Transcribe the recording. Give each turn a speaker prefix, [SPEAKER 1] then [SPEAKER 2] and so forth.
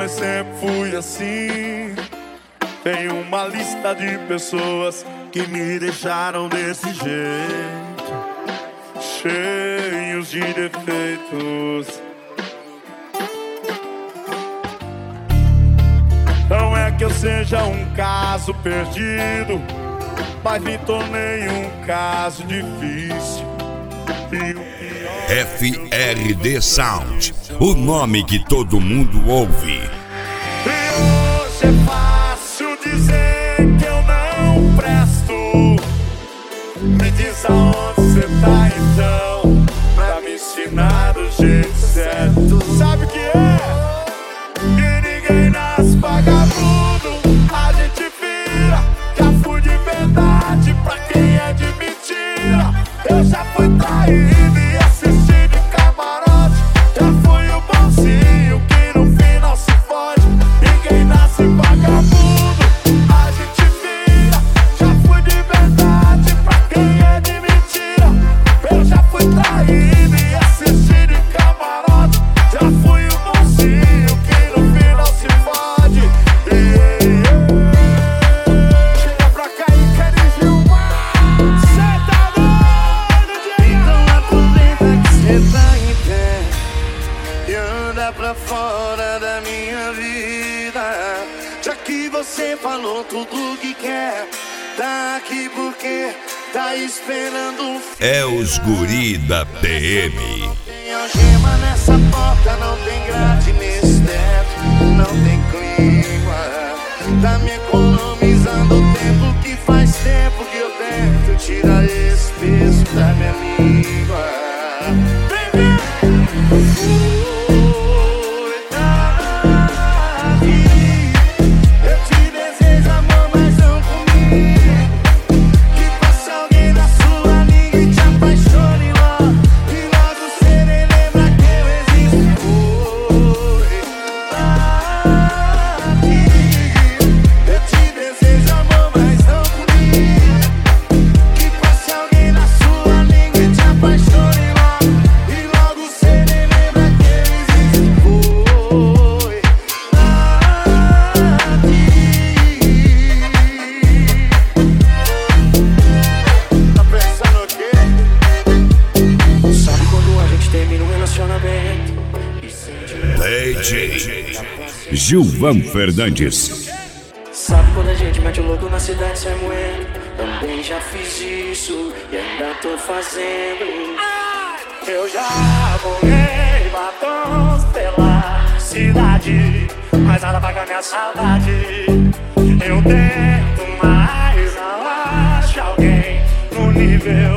[SPEAKER 1] mas sempre fui assim. Tenho uma lista de pessoas que me deixaram desse jeito, cheios de defeitos. Não é que eu seja um caso perdido, mas me tornei um caso difícil. E o pior...
[SPEAKER 2] FRD Sound, o nome que todo mundo ouve.
[SPEAKER 1] E hoje é fácil dizer que eu não presto. Me diz aonde você tá então, pra me ensinar do jeito certo. Sabe o que é? Que ninguém nasce vagabundo, a gente vira. Já fui de verdade pra quem é de mentira. Eu já fui traído e assisti de camarote. Já fui o bonzinho que no final se fode. Ninguém nasce vagabundo, a gente vira. Já fui de verdade pra quem é de mentira. Eu já fui traído e assisti de camarote. Já fui o bonzinho que no final se fode. Chega pra cá e quer desfilmar. Cê tá doido, Diego?
[SPEAKER 3] Então aproveita que cê tá em pé e anda pra fora da minha vida. Já que você falou tudo que quer, tá aqui porque tá esperando um fim.
[SPEAKER 2] É os guri da PM.
[SPEAKER 3] Tem algema nessa porta, não tem grade nesse teto, não tem clima. Tá me economizando o tempo que faz tempo que eu tento tirar esse peso da minha língua. Eu te desejo amor, mas não comigo. Que passe alguém da sua língua e te apaixone logo. E logo cê nem lembra que eu existo. Eu te desejo amor, mas não comigo. Que passe alguém da sua língua e te apaixone logo. E logo cê nem lembra que eu existo. Tá pensando o quê? Sabe quando a gente termina um relacionamento e sente
[SPEAKER 2] DJ Gilvan Fernandes.
[SPEAKER 3] Sabe quando a gente mete o louco na cidade sai moendo? Também já fiz isso e ainda tô fazendo.
[SPEAKER 1] Eu já borrei batons pela cidade, mas nada paga minha saudade. Eu tento, mas não acho alguém no nível